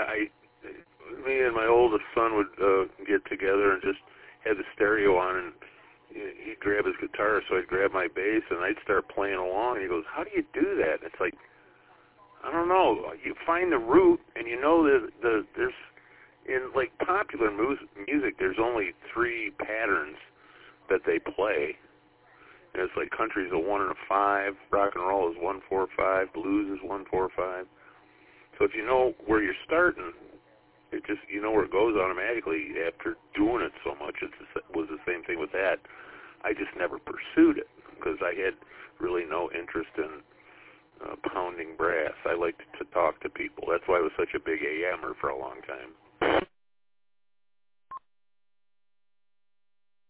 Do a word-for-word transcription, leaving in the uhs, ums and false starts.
yeah, I, me and my oldest son would uh, get together and just have the stereo on, and he'd grab his guitar, so I'd grab my bass, and I'd start playing along. And he goes, "How do you do that?" And it's like, I don't know. You find the root, and you know that the there's in like popular mu- music, there's only three patterns that they play. And it's like country's a one and a five, rock and roll is one four five, blues is one four five. So if you know where you're starting, it just you know where it goes automatically. After doing it so much, it was the same thing with that. I just never pursued it because I had really no interest in uh, pounding brass. I liked to talk to people. That's why I was such a big A M er for a long time.